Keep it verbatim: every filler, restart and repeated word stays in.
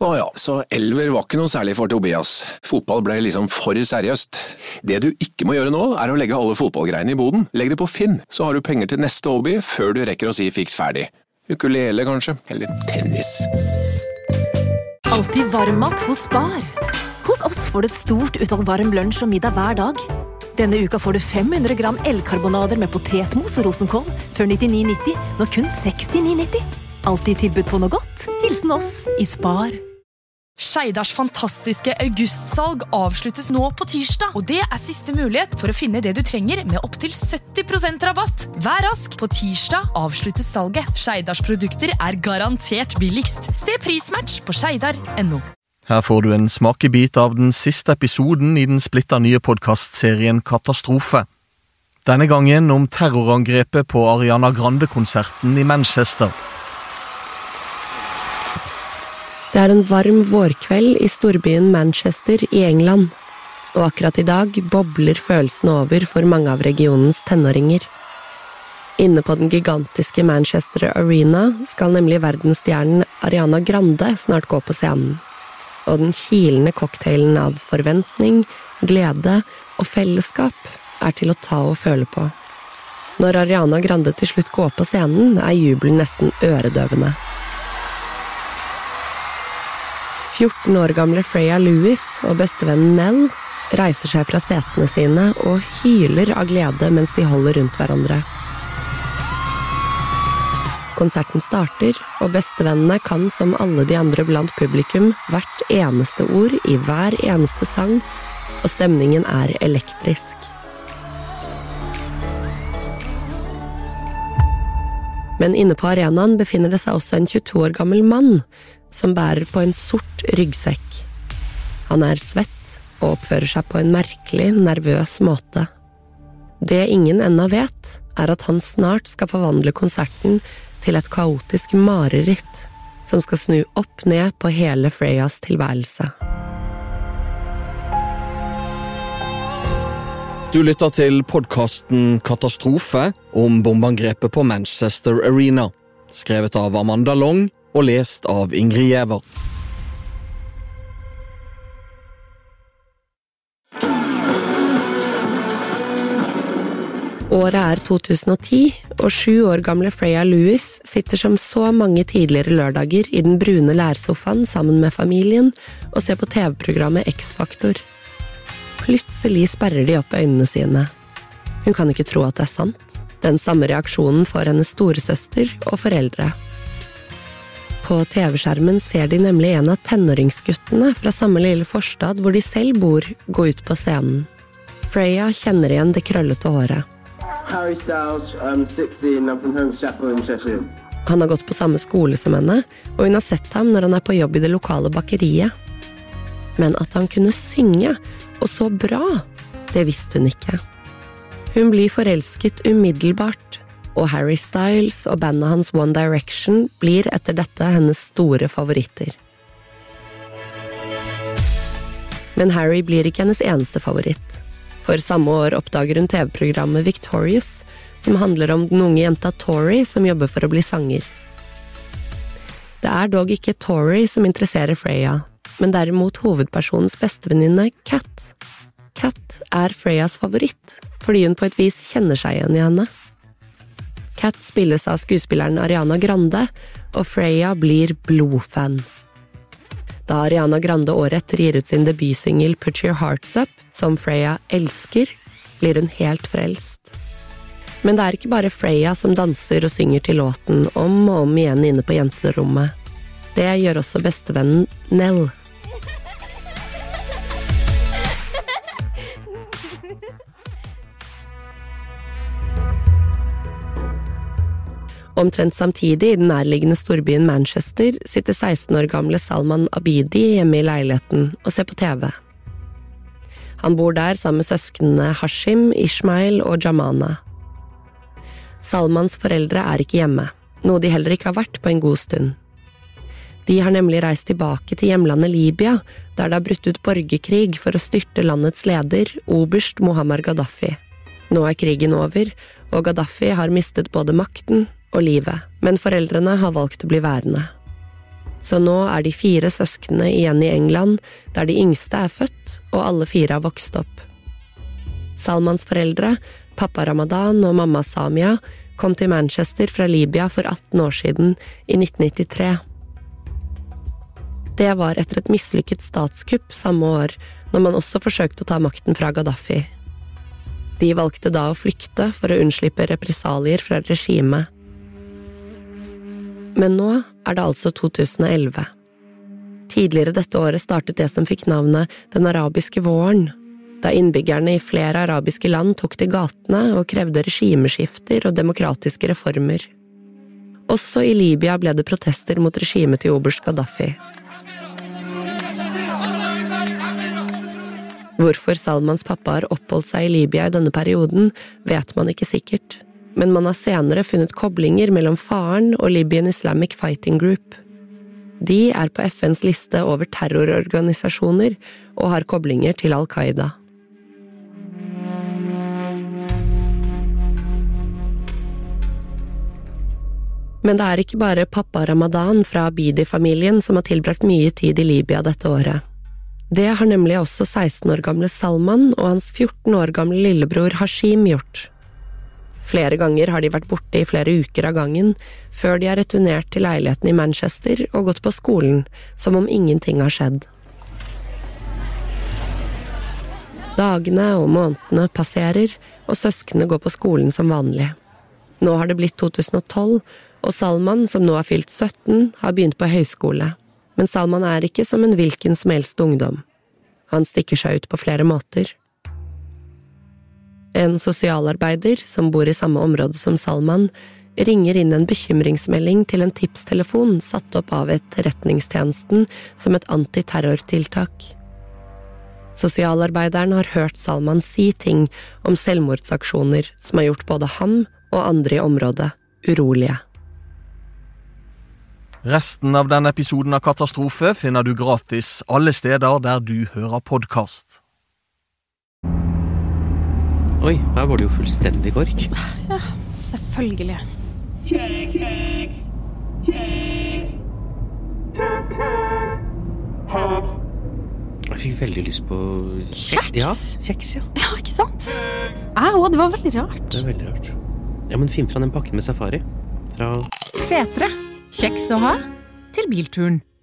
Å ja, så elver var ikke noe særlig for Tobias. Fotball ble liksom for seriøst. Det du ikke må gjøre nå, er å legge alle fotballgreiene i boden. Legg det på Finn, så har du penger til neste hobby før du rekker å si fiks ferdig. Ukulele kanskje, eller tennis. Alltid varmmat hos Spar. Hos oss får du et stort utvalg varm lunsj og middag hver dag. Denne uka får du fem hundre gram elkarbonader med potetmos og rosenkål for nittini nitti, nå kun sekstini nitti. Alltid tilbud på noe godt. Hilsen oss i Spar. Skeidars fantastiske augustsalg avsluttes nå på tirsdag, og det er siste mulighet for å finne det du trenger med opp til sytti prosent rabatt. Vær rask, på tirsdag avsluttes salget. Skeidars produkter er garantert billigst. Se prismatch på skeidar punktum no. Her får du en smakebit av den siste episoden i den splitta nye podcastserien Katastrofe. Denne gangen om terrorangrepet på Ariana Grande-konserten i Manchester. Det er en varm vårkveld i storbyen Manchester i England, og akkurat i dag bobler følelsen over for mange av regionens tenåringer. Inne på den gigantiske Manchester Arena skal nemlig verdensstjernen Ariana Grande snart gå på scenen. Og den kilende cocktailen av forventning, glede og fellesskap er til å ta og føle på. Når Ariana Grande til slutt går på scenen, er jubelen nesten øredøvende. fjorten år gamle Freya Lewis og bestevennen Nell reiser seg fra setene sine og hyler av glede mens de holder rundt hverandre. Konserten starter, og bestevennene kan som alle de andre blant publikum hvert eneste ord i hver eneste sang, og stemningen er elektrisk. Men inne på arenaen befinner det seg også en tjueto år gammel mann, som bærer på en sort ryggsekk. Han er svett og oppfører seg på en merkelig, nervøs måte. Det ingen ennå vet, er at han snart skal forvandle konserten til et kaotisk mareritt som skal snu opp ned på hele Freyas tilværelse. Du lytter til podcasten Katastrofe om bombeangrepet på Manchester Arena, skrevet av Amanda Long og lest av Ingrid Gjæver. Året er to tusen og ti, og sju år gamle Freya Lewis sitter som så mange tidligere lørdager i den brune lærsofaen sammen med familien og ser på T V-programmet X-Factor. Plutselig sperrer de opp øynene sine. Hun kan ikke tro at det er sant. Den samme reaksjonen får hennes storesøster og foreldre. På T V-skjermen ser de nemlig en av tenåringsguttene fra samme lille forstad hvor de selv bor, gå ut på scenen. Freya kjenner igjen det krøllete håret. Harry Styles, I'm sixteen, I'm from Holmes Chapel in Cheshire. Han har gått på samme skole som henne, og hun har sett ham når han er på jobb i det lokale bakeriet. Men at han kunne synge, og så bra, det visste hun ikke. Hun blir forelsket umiddelbart, og Harry Styles og bandet hans One Direction blir etter dette hennes store favoritter. Men Harry blir ikke hennes eneste favoritt. For samme år oppdager hun T V-programmet Victorious, som handler om den unge jenta Tori som jobber for å bli sanger. Det er dog ikke Tori som interesserer Freya, men derimot hovedpersonens bestevenninne Kat. Kat er Freyas favoritt, fordi hun på et vis kjenner seg igjen i henne. Kat spilles av skuespilleren Ariana Grande, og Freya blir blodfan. Da Ariana Grande året etter gir ut sin debutsingel Put Your Hearts Up, som Freya elsker, blir hun helt frelst. Men det er ikke bare Freya som danser og synger til låten om og om igjen inne på jenterommet. Det gjør også bestevennen Nell. Omtrent samtidig i den nærliggende storbyen Manchester sitter seksten år gamle Salman Abidi hjemme i leiligheten og ser på T V. Han bor der sammen med søsknene Hashim, Ishmael og Jamana. Salmans foreldre er ikke hjemme, noe de heller ikke har vært på en god stund. De har nemlig reist tilbake til hjemlandet Libya, der det har brutt ut borgerkrig for å styrte landets leder, oberst Muammar Gaddafi. Nå er krigen over, og Gaddafi har mistet både makten og livet, men foreldrene har valgt å bli værende. Så nå er de fire søskene igjen i England, der de yngste er født, og alle fire har vokst opp. Salmans foreldre, pappa Ramadan og mamma Samia, kom til Manchester fra Libya for atten år siden, i nitten nittitre. Det var etter et mislykket statskupp samme år, når man også forsøkte å ta makten fra Gaddafi. De valgte da å flykte for å unnslippe represalier fra regimet. Men nå er det altså to tusen og elleve. Tidligere dette året startet det som fikk navnet Den arabiske våren, da innbyggerne i flere arabiske land tok til gatene og krevde regimeskifter og demokratiske reformer. Også i Libya ble det protester mot regimet til oberst Gaddafi. Hvorfor Salmans pappa har oppholdt seg i Libya i denne perioden, vet man ikke sikkert. Men man har senere funnet koblinger mellom faren og Libyan Islamic Fighting Group. De er på F N's liste over terrororganisasjoner og har koblinger til Al-Qaida. Men det er ikke bare pappa Ramadan fra Abidi-familien som har tilbrakt mye tid i Libya dette året. Det har nemlig også seksten år gamle Salman og hans fjorten år gamle lillebror Hashim gjort. Flere ganger har de vært borte i flere uker av gangen, før de har returnert til leiligheten i Manchester og gått på skolen, som om ingenting har skjedd. Dagene og månedene passerer, og søskene går på skolen som vanlig. Nå har det blitt to tusen og tolv, og Salman, som nå har fylt sytten, har begynt på høyskole. Men Salman er ikke som en hvilken som helst ungdom. Han stikker seg ut på flere måter. En sosialarbeider, som bor i samme område som Salman, ringer inn en bekymringsmelding til en tipstelefon satt opp av etterretningstjenesten som et antiterrortiltak. Sosialarbeideren har hørt Salman si ting om selvmordsaksjoner som har gjort både ham og andre i området urolige. Resten av denne episoden av Katastrofe finner du gratis alle steder der du hører podcast. Oi, her var det jo fullstendig kork. Ja, selvfølgelig. Kjeks, kjeks, kjeks. Jeg fikk veldig lyst på... Kjeks? Ja, kjeks, ja. Ja, ikke sant? Ja, og det var veldig rart. Det er veldig rart. Ja, men finn fra den pakken med safari. Fra... Setre. Kjeks å ha til bilturen.